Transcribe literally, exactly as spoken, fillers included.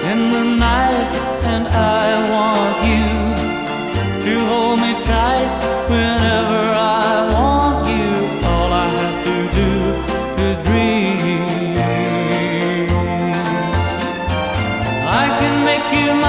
in the night, and I want you to hold me tight whenever I want you. All I have to do is dream. I can make you